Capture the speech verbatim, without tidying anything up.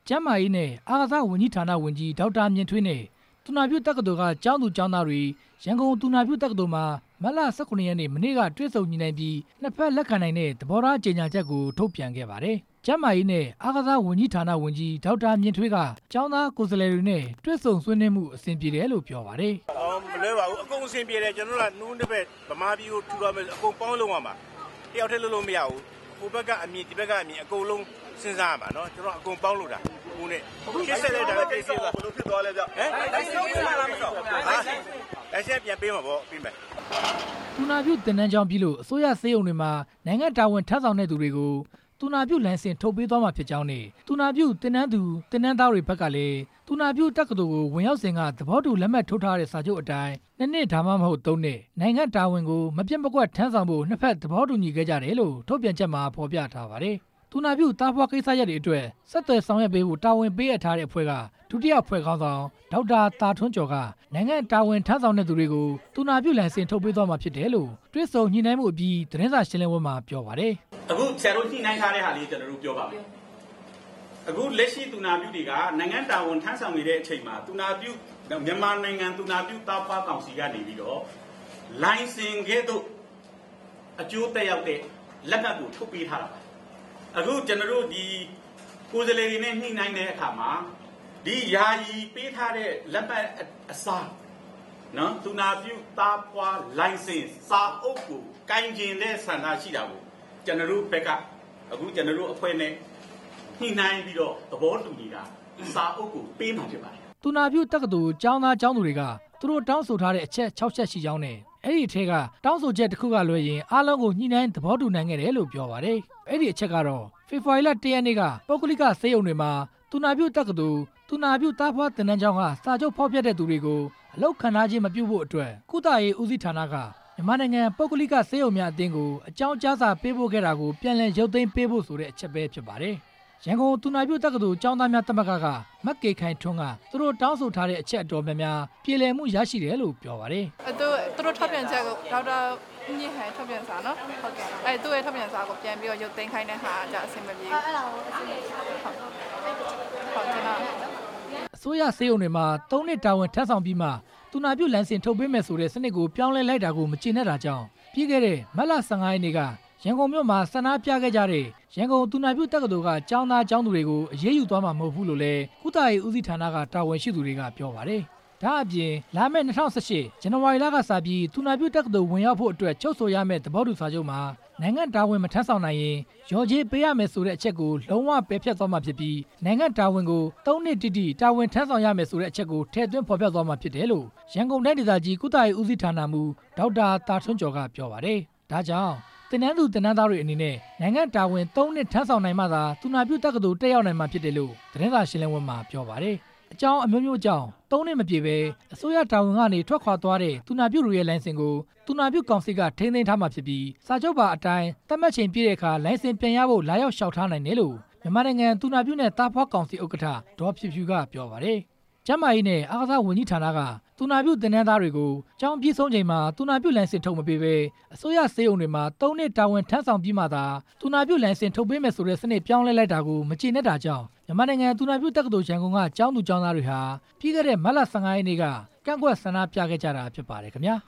ကျမ်းမာရေးနဲ့အားကစားဝန်ကြီးဌာနဝန်ကြီးဒေါက်တာမြင့်ထွေးနဲ့သူနာပြုတက္ကသိုလ်ကကျောင်းသူကျောင်းသားတွေရန်ကုန်သူနာပြုတက္ကသိုလ်မှာမတ်လ၁၉ရက်နေ့မနေ့ကတွေ့ဆုံညှိနှိုင်းပြီးနှစ်ဖက်လက်ခံနိုင်တဲ့သဘောထားကြေညာချက်ကိုထုတ်ပြန်ခဲ့ပါတယ်။ကျမ်းမာရေးနဲ့အားကစားဝန်ကြီးဌာနဝန်ကြီးဒေါက်တာမြင့်ထွေးကကျောင်းသားကိုယ်စားလှယ်တွေနဲ့တွေ့ဆုံဆွေးနွေးမှုအဆင်ပြေတယ်လို့ပြောပါတယ်။အော်မလွဲပါဘူးအကုန်အဆင်ပြေတယ်ကျွန်တော်တို့ကနှူးတစ်ဖက်ဗမာပြည်ကိုထူထောင်မယ်အကုန်ပေါင်းလုံးရမှာတယောက်တည်းလုံးလုံးမရဘူးဟိုဘက်ကအမြင်ဒီဘက်ကအမြင်အကုန်လုံးစဉ်းစားရမှာနော်ကျွန်တော်အကုန်ပေါင်းလို့တာဟိုနဲ့ခစ်ဆက်လိုက်တာလည်းသိစေပါဘယ်လိုဖြစ်သွားလဲဗျဟမ်လိုက်ဆုံးပြန်လာမလို့လိုက်ဆက်ပြန်ပေးမှာပေါ့ပြီးမယ်သူနာပြုတင်နန်းကြောင်းပြီးလို့အစိုးရစေယုံတွေမှာနိုင်ငံတာဝန်ထမ်းဆောင်တဲ့သူတွေကိုသူနာပြုလိုင်စင်ထုတ်ပေးသွားမှာဖြစ်ကြောင်းနဲ့သူနာပြုတင်နန်းသူတင်နန်းသားတွေဘက်ကလည်းသူနာပြုတက္ကသိုလ်ကိုဝင်ရောက်စဉ်ကသဘောတူလက်မှတ်ထိုးထားတဲ့စာချုပ်အတိုင်းနှစ်နှစ်ဒါမှမဟုတ်သုံးနှစ်နိုင်ငံတာဝန်ကိုမပြတ်မကွက်ထမ်းဆောင်ဖို့နှစ်ဖက်သဘောတူညီခဲ့ကြတယ်လို့ထုတ်ပြန်ချက်မှာဖော်ပြထားပါတယ်သူနာပြုတာဖွာကိစ္စရပ်တွေအတွက်ဆက်သွယ်ဆောင်ရွက်ပေးဖို့တာဝန်ပေးအပ်ထားတဲ့အဖွဲ့ကဒုတိယအဖွဲ့ခေါင်းဆောင်ဒေါက်တာတာထွန်းကျော်ကနိုင်ငံတာဝန်ထမ်းဆောင်တဲ့သူတွေကိုသူနာပြုလိုင်စင်ထုတ်ပေးသွားမှာဖြစ်တယ်လို့တွဲဆုံညှိနှိုင်းမှုအပြီးသတင်းစာရှင်းလင်းပွဲမှာပြောပါတယ်အခုဆရာတို့ညှိနှိုင်းထားတဲ့ဟာလေးကျွန်တော်တို့ပြောပါမယ်အခုလက်ရှိသူနာပြုတွေကနိုင်ငံတာဝန်ထမ်းဆောင်နေတဲ့အချိန်မှာသူနာပြုမြန်မာနိုင်ငံသူနာပြုတာဖွာကောင်စီကနေပြီးတော့လိုင်စင်ကဲ့သို့အကျိုးသက်ရောက်တဲ့လက်မှတ်ကိုထုတ်ပေးထားတာပါအခုကျွန်တော်တို့ဒီကိုယ်စားလှယ်တွေနဲ့ညှိနှိုင်းတဲ့အခါမှာဒီယာယီပေးထားတဲ့လက်မှတ်အစားနော်သူနာပြုသားဖွာလိုင်စင်စာအုပ်ကိုကင်ကျင်တဲ့ဆန္ဒရှိတာကိုကျွန်တော်တို့ဘက်ကအခုကျွန်တော်တို့အဖွဲ့နဲ့ညှိနှိုင်းပြီးတော့သဘောတူနေတာစာအုပ်ကိုပေးမှာဖြစ်ပါတယ်သူနာပြုတက္ကသိုလ်ကျောင်းသားကျောင်းသူတွေကသူတို့တောင်းဆိုထားတဲ့အချက်၆ချက်ရှိကြောင်းနဲ့အဲ့ဒီအထက်ကတောင်းဆိုချက်တစ်ခုကလွှဲရင်အားလုံးကိုညှိနှိုင်းသဘောတူနိုင်ခဲ့တယ်လို့ပြောပါတယ်အဲ့ဒီအချက်ကတော့ဖေဖော်ဝါရီလ၁ရက်နေ့ကပုဂ္ဂလိကစေယုံတွေမှာသူနာပြုတက္ကသိုလ်သူနာပြုသားဖွားတင်နန်းကျောင်းကစာချုပ်ဖောက်ဖျက်တဲ့သူတွေကိုအလောက်ခံထားခြင်းမပြုဖို့အတွက်ကုသရေးဦးစီးဌာနကမြန်မာနိုင်ငံပုဂ္ဂလိကစေယုံများအသင်းကိုအကြောင်းကြားစာပေးပို့ခဲ့တာကိုပြန်လည်ရုပ်သိမ်းပေးဖို့ဆိုတဲ့အချက်ပဲဖြစ်ပါတယ်ရန်ကုန်သူနာပြုတက္ကသိုလ်ကျောင်းသားများသမဂ္ဂကမက်ကေခိုင်ထွန်းကသူတို့တောင်းဆိုထားတဲ့အချက်အတော်များများပြည်လည်မှုရရှိတယ်လို့ပြောပါတယ်။သူသူတို့ထောက်ပြန်ချက်ကိုဒေါက်တာညစ်ဟန်ထောက်ပြန်စာနော်။ဟုတ်ကဲ့။အဲသူ့ရဲ့ထောက်ပြန်စာကိုပြန်ပြီးတော့ရုပ်သိမ်းခိုင်းတဲ့ဟာကြအဆင်မပြေဘူး။အဲ့ဒါကိုအဆင်မပြေဘူး။ဟုတ်။ဟုတ်ကဲ့နော်။အစိုးရစေယုံတွေမှာသုံးနှစ်တာဝန်ထမ်းဆောင်ပြီးမှသူနာပြုလိုင်စင်ထုတ်ပေးမယ်ဆိုတဲ့စနစ်ကိုပြောင်းလဲလိုက်တာကိုမကျေနပ်တာကြောင့်ပြီးခဲ့တဲ့မတ်လ၁၅ရက်နေ့ကရန်ကုန်မြို့မှာဆန္ဒပြခဲ့ကြတဲ့ရန်ကုန်သူနာပြုတက္ကသိုလ်ကကျောင်းသားကျောင်းသူတွေကိုအရေးယူသွားမှာမဟုတ်ဘူးလို့လည်းကုသရေးဦးစီးဌာနကတာဝန်ရှိသူတွေကပြောပါတယ်။ဒါအပြင်လာမယ့်၂၀၁၈ဇန်နဝါရီလကစပြီးသူနာပြုတက္ကသိုလ်ဝင်ရောက်ဖို့အတွက်ချုပ်ဆိုရမယ့်သဘောတူစာချုပ်မှာနိုင်ငံတာဝန်မထမ်းဆောင်နိုင်ရင်ရော်ကြေးပေးရမယ်ဆိုတဲ့အချက်ကိုလုံးဝပယ်ဖျက်သွားမှာဖြစ်ပြီးနိုင်ငံတာဝန်ကိုသုံးနှစ်တိတိတာဝန်ထမ်းဆောင်ရမယ်ဆိုတဲ့အချက်ကိုထည့်သွင်းဖော်ပြသွားမှာဖြစ်တယ်လို့ရန်ကုန်တိုင်းဒေသကြီးကုသရေးဦးစီးဌာနမှဒေါက်တာတာထွန်းကျော်ကပြောပါတယ်။ဒါကြောင့်တင်နန်းသူတင်နန်းသားတွေအနေနဲ့နိုင်ငံတာဝန်သုံးနှစ်ထမ်းဆောင်နိုင်မှသာသူနာပြုတက္ကသိုလ်တက်ရောက်နိုင်မှာဖြစ်တယ်လို့သတင်းစာရှင်းလင်းပွဲမှာပြောပါတယ်။အကြောင်းအမျိုးမျိုးအကြောင်းသုံးနှစ်မပြည့်ပဲအစိုးရတာဝန်ကနေထွက်ခွာသွားတဲ့သူနာပြုတွေရဲ့လိုင်စင်ကိုသူနာပြုကောင်စီကထိန်းသိမ်းထားမှာဖြစ်ပြီးစာချုပ်ပါအတိုင်းသတ်မှတ်ချိန်ပြည့်တဲ့အခါလိုင်စင်ပြန်ရဖို့လာရောက်လျှောက်ထားနိုင်တယ်လို့မြန်မာနိုင်ငံသူနာပြုနဲ့တာဖွားကောင်စီဥက္ကဋ္ဌဒေါ်ဖြူဖြူကပြောပါတယ်။ကျန်းမာရေးနဲ့အားကစားဝန်ကြီးဌာနကသူနာပြုတင်နန်းသားတွေကိုကျောင်းပြီးဆုံးချိန်မှာသူနာပြုလိုင်စင်ထုတ်မပေးဘဲအစိုးရစေယုံတွေမှာသုံးနှစ်တာဝန်ထမ်းဆောင်ပြီးမှသာသူနာပြုလိုင်စင်ထုတ်ပေးမယ်ဆိုတဲ့စနစ်ပြောင်းလဲလိုက်တာကိုမကျေနပ်တာကြောင့်မြန်မာနိုင်ငံသူနာပြုတက္ကသိုလ်ရန်ကုန်ကကျောင်းသူကျောင်းသားတွေဟာပြီးခဲ့တဲ့မတ်လ၁၅ရက်နေ့ကကန့်ကွက်ဆန္ဒပြခဲ့ကြတာဖြစ်ပါတယ်ခင်ဗျာ။